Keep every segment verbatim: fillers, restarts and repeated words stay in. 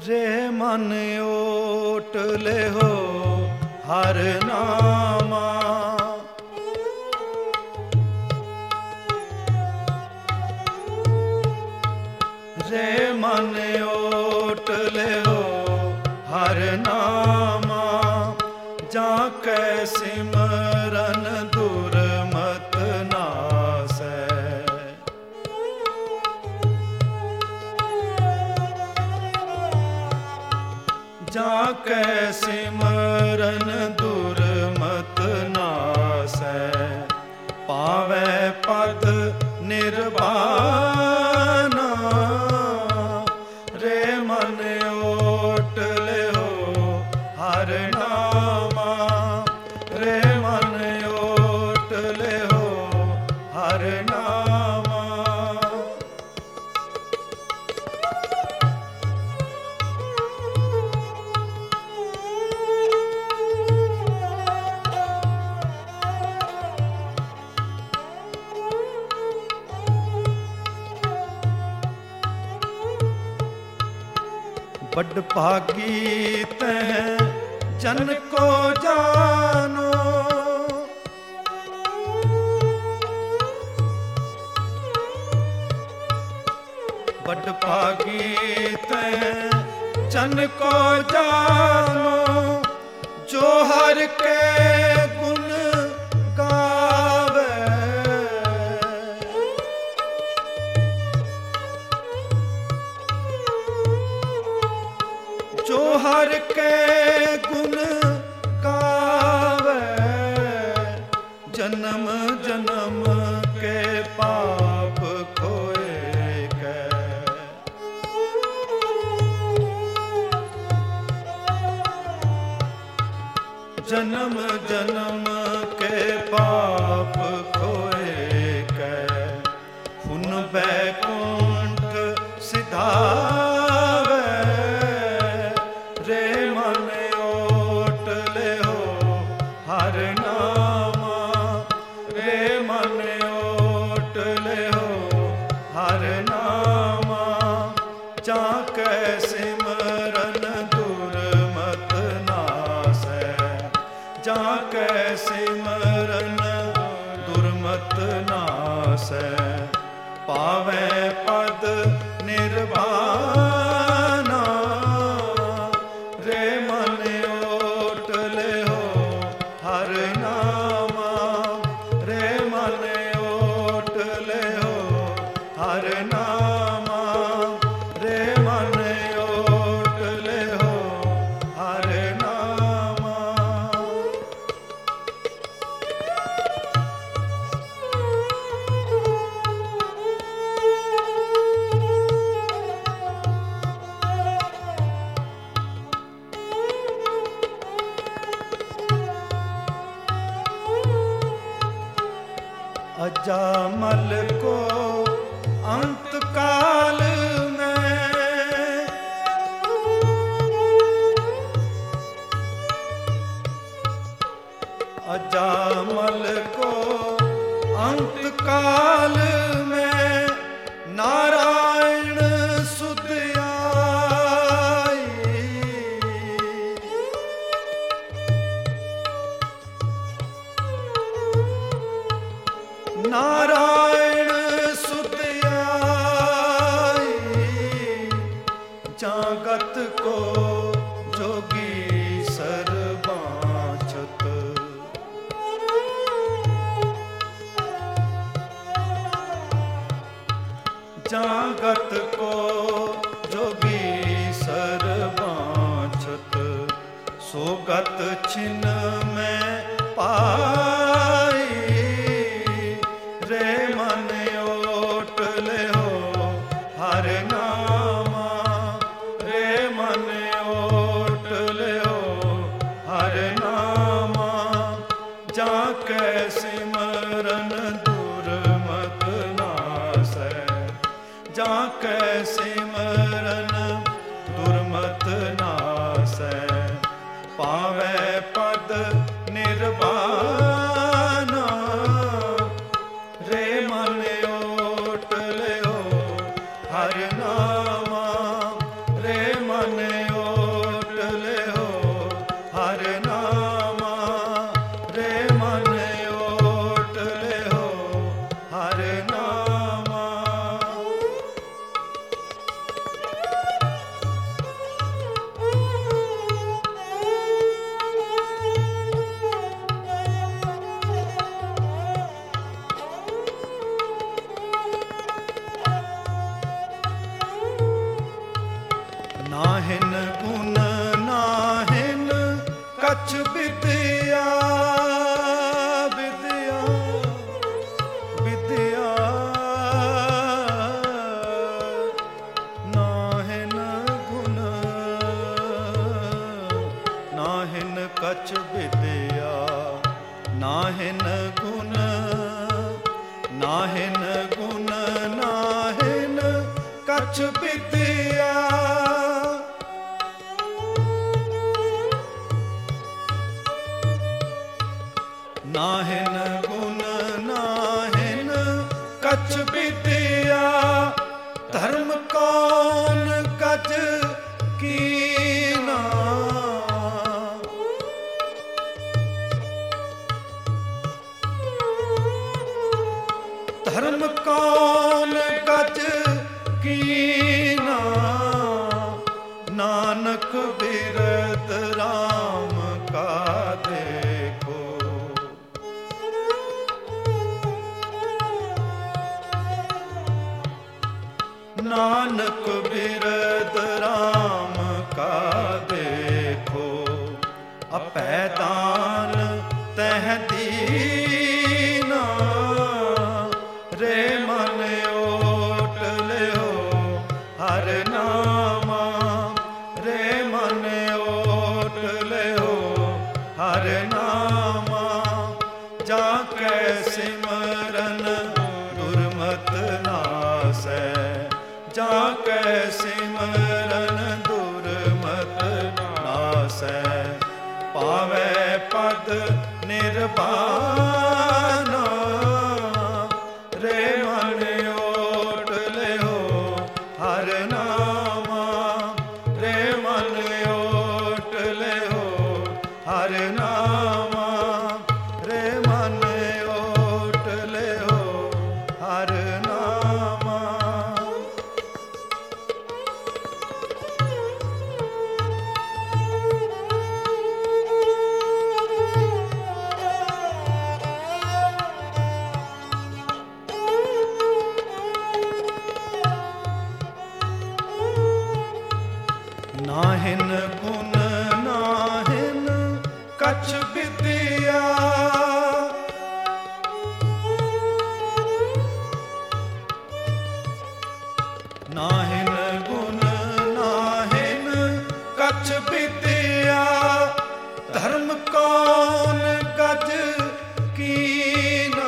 रे मन ओट ले हो हर नामा। रे मन ओट ले हो हर नामा। जाके सिमरन दुर्मत नासै। जाके सिमरन दुर्मत नासै। पावै पद निर्वाणा। रे मन ओट ले हो हर नामा। रे मन ओट ले हो हर नामा। बड़ भागी तह जन को जानो। बड़ भागी तह जन को जानो। जो हर के गुण गावे। जो हर के गुण गावे। जन्म जन्म के पाप खोए के। जन्म जन्म के पाप खोए के। पुन बैकुंठ सिधावे। रे मन ओट ले हो हर नामा। रे मन ओट ले हो हर नामा। जाके सिमरन दुर्मत नासै। जाके सिमरन दुर्मत नासै। पावै पद निर्वाणा। रे मन ओट ले हो हर नामा। रे मन ओट ले हो हर नामा। रे मन ओट ले हो हर नामा। अजामल को अंत काल में। अजामल को अंत काल में। नारायण सुध आई। नारायण सुध आई। जागत को जोगी सर्वांचत। जागत को जोगी सर्वांचत। सोगत छिन में पाई। रे मन ओट ले हो हर नामा। रे मन ओट ले हो हर नामा। जाके सिमरन दुर्मत नासै। जाके सिमरन दुर्मत नासै। पावै पद निर्वाणा। रे मन ओट ले हो हर नामा। रे मन नाहिन गुण नाहिन गुण नाहिन कछ विद्या नाहिन गुण नाहिन कछ विद्या धर्म कौन कछ कीना धर्म कौन कछ कीना नानक बिरद राम का देखो नानक बिरद राम का देखो अपैदान तह दीना रे मन ओट लियो हर नामा रे मन ओट लियो हर नामा जाके सिमरन दुर्मत नासै जाके सिमरन दुर्मत नासै पावै पद निर्वाणा रे मन ओट लियो हर नामा रे मन ओट लियो हर नामा रे मन ओट लियो हर नामा नाहिन गुण नाहिन कछ विद्या नाहिन गुण नाहिन कछ विद्या धर्म कौन कछ कीना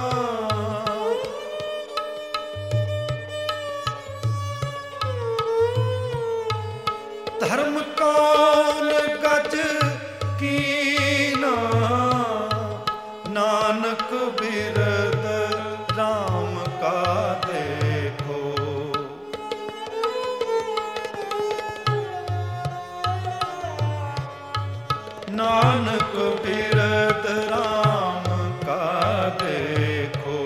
धर्म कौन कछ कीना नानक बिरद राम का देखो नानक बिरद राम का देखो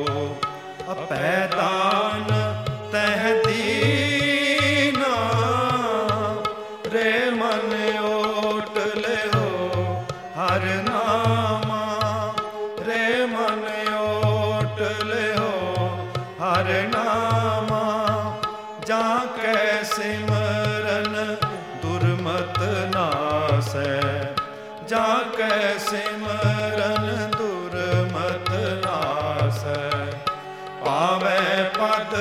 अपैदान तह दीना रे मन ओट लियो हर नामा रे मन ओट लियो हर नामा जाके सिमरन दुर्मत नासै जाके सिमरन दुर्मत नासै पावै पद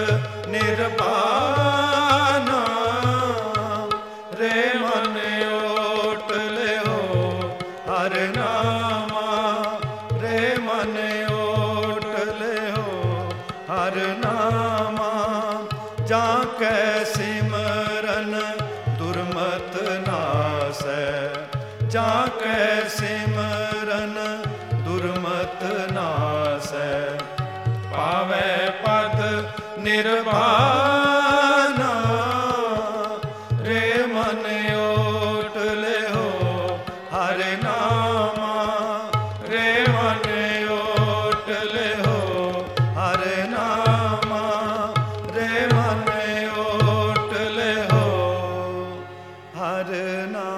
निर्वाणा रे मन ओट लियो हर नामा रे मन ओट लियो हर नामा जाके सिमरन दुर्मत नासै जाके सिमरन दुर्मत नासै पावै पद निर्वाणा रे मन ओट लियो हर नामा रे मन ओट लियो हर नामा रे मन ओट लियो हर नामा।